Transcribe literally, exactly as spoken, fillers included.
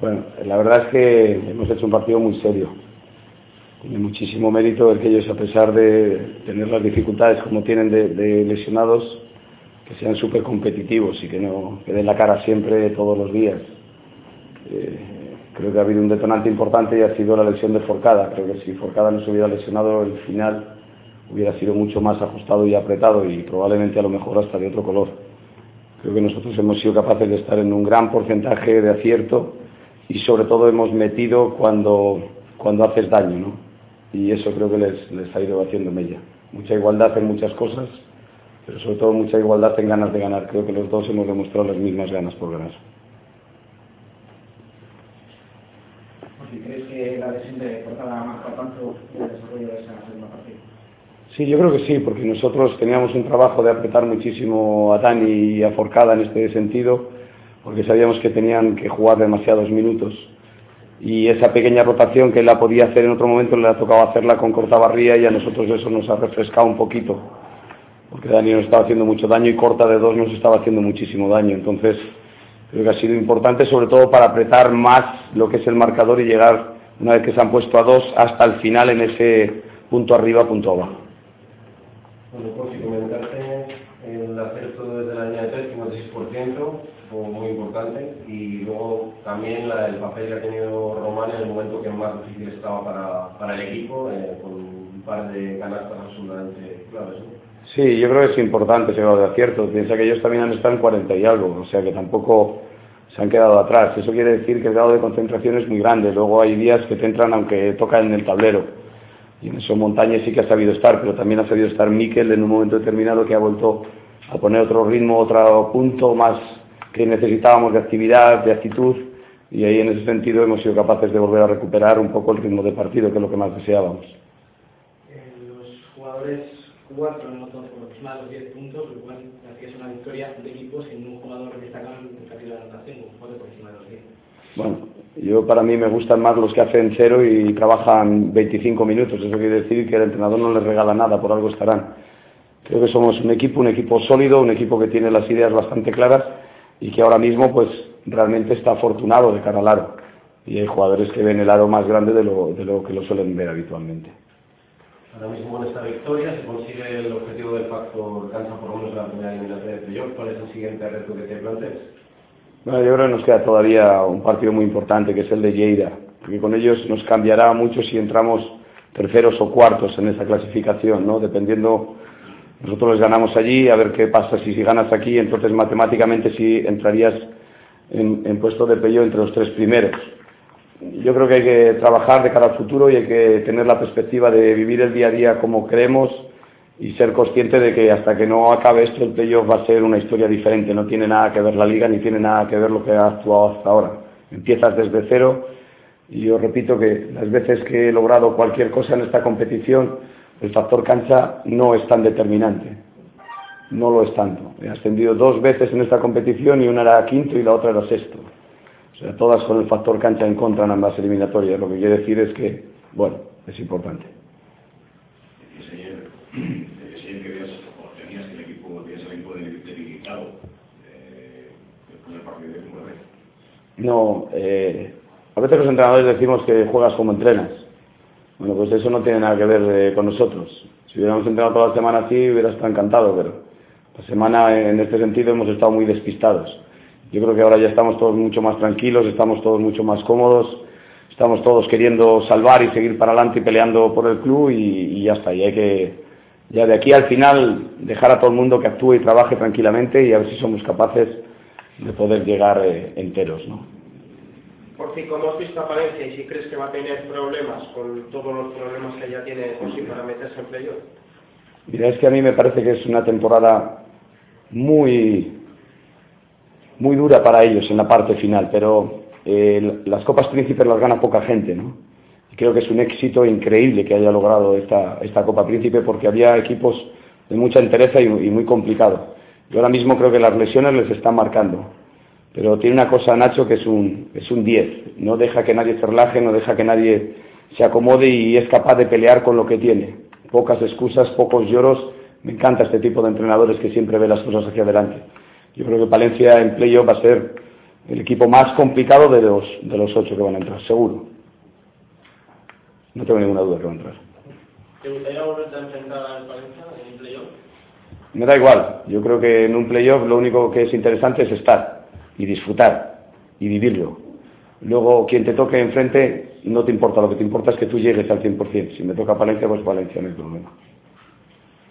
Bueno, la verdad es que hemos hecho un partido muy serio. Tiene muchísimo mérito el que ellos, a pesar de tener las dificultades como tienen de, de lesionados, que sean súper competitivos y que no que den la cara siempre, todos los días. Eh, creo que ha habido un detonante importante y ha sido la lesión de Forcada. Creo que si Forcada no se hubiera lesionado, el final hubiera sido mucho más ajustado y apretado y probablemente a lo mejor hasta de otro color. Creo que nosotros hemos sido capaces de estar en un gran porcentaje de acierto y sobre todo hemos metido cuando, cuando haces daño, ¿no? Y eso creo que les, les ha ido haciendo mella. Mucha igualdad en muchas cosas, pero sobre todo mucha igualdad en ganas de ganar. Creo que los dos hemos demostrado las mismas ganas por ganar. ¿Crees que la lesión de Forcada ha marcado tanto el desarrollo de esa segunda partida? Sí, yo creo que sí, porque nosotros teníamos un trabajo de apretar muchísimo a Dani y a Forcada en este sentido, porque sabíamos que tenían que jugar demasiados minutos. Y esa pequeña rotación que él la podía hacer en otro momento, le ha tocado hacerla con Cortabarría y a nosotros eso nos ha refrescado un poquito, porque Dani nos estaba haciendo mucho daño y Corta de dos nos estaba haciendo muchísimo daño. Entonces, creo que ha sido importante, sobre todo para apretar más lo que es el marcador y llegar, una vez que se han puesto a dos, hasta el final en ese punto arriba, punto abajo. Bueno, pues si comentarte el acierto desde la línea de tres, cincuenta y seis por ciento, fue muy importante, y luego también la, el papel que ha tenido Román en el momento que más difícil estaba para, para el equipo, eh, con un par de canastas absolutamente claves, ¿no? Sí, yo creo que es importante ese grado de acierto. Piensa que ellos también han estado en cuarenta y algo, o sea que tampoco se han quedado atrás. Eso quiere decir que el grado de concentración es muy grande. Luego hay días que te entran aunque tocan en el tablero. Y en eso Montañez sí que ha sabido estar, pero también ha sabido estar Mikel en un momento determinado que ha vuelto a poner otro ritmo, otro punto más que necesitábamos de actividad, de actitud, y ahí en ese sentido hemos sido capaces de volver a recuperar un poco el ritmo de partido, que es lo que más deseábamos. Eh, los jugadores cuatro anotados por aproximadamente los diez puntos, lo cual que es una victoria de equipo sin un jugador destacado en cantidad de anotación, con cuatro por encima de los diez. Bueno, yo para mí me gustan más los que hacen cero y trabajan veinticinco minutos. Eso quiere decir que el entrenador no les regala nada, por algo estarán. Creo que somos un equipo, un equipo sólido, un equipo que tiene las ideas bastante claras y que ahora mismo pues realmente está afortunado de cara al aro. Y hay jugadores que ven el aro más grande de lo, de lo que lo suelen ver habitualmente. Ahora mismo en esta victoria se consigue el objetivo del factor cancha por lo menos en la primera eliminatoria de playoff. ¿Cuál es el siguiente reto que te plantees? Bueno, yo creo que nos queda todavía un partido muy importante, que es el de Lleida, porque con ellos nos cambiará mucho si entramos terceros o cuartos en esa clasificación, ¿no? Dependiendo, nosotros les ganamos allí, a ver qué pasa. Si, si ganas aquí, entonces matemáticamente sí entrarías en, en puesto de pello entre los tres primeros. Yo creo que hay que trabajar de cara al futuro y hay que tener la perspectiva de vivir el día a día como creemos y ser consciente de que hasta que no acabe esto el playoff va a ser una historia diferente. No tiene nada que ver la liga ni tiene nada que ver lo que ha actuado hasta ahora. Empiezas desde cero y yo repito que las veces que he logrado cualquier cosa en esta competición el factor cancha no es tan determinante, no lo es tanto. He ascendido dos veces en esta competición y una era quinto y la otra era sexto. O sea, todas con el factor cancha en contra en ambas eliminatorias. Lo que quiero decir es que, bueno, es importante. Decía que veas, o tenías que el equipo, tenías el equipo debilitado después del partido de una vez. No, eh, a veces los entrenadores decimos que juegas como entrenas. Bueno, pues eso no tiene nada que ver eh, con nosotros. Si hubiéramos entrenado toda la semana así, hubiera estado encantado, pero la semana en este sentido hemos estado muy despistados. Yo creo que ahora ya estamos todos mucho más tranquilos, estamos todos mucho más cómodos, estamos todos queriendo salvar y seguir para adelante y peleando por el club y, y ya está. Y hay que, ya de aquí al final, dejar a todo el mundo que actúe y trabaje tranquilamente y a ver si somos capaces de poder llegar eh, enteros, ¿no? Por fin, ¿cómo has visto a Palencia y si crees que va a tener problemas con todos los problemas que ya tiene por sí para meterse en playoff? Mira, es que a mí me parece que es una temporada muy, muy dura para ellos en la parte final, pero eh, las Copas Príncipes las gana poca gente, ¿no? Y creo que es un éxito increíble que haya logrado esta, esta Copa Príncipe porque había equipos de mucha entereza y, y muy complicado. Yo ahora mismo creo que las lesiones les están marcando. Pero tiene una cosa Nacho que es un es un diez, no deja que nadie se relaje, no deja que nadie se acomode y es capaz de pelear con lo que tiene. Pocas excusas, pocos lloros. Me encanta este tipo de entrenadores que siempre ve las cosas hacia adelante. Yo creo que Palencia en playoff va a ser el equipo más complicado de los, de los ocho que van a entrar, seguro. No tengo ninguna duda que va a entrar. ¿Te gustaría volverte a enfrentar al Palencia en un playoff? Me da igual, yo creo que en un playoff lo único que es interesante es estar y disfrutar y vivirlo. Luego quien te toque enfrente no te importa, lo que te importa es que tú llegues al cien por cien. Si me toca Palencia, pues Palencia, no hay problema.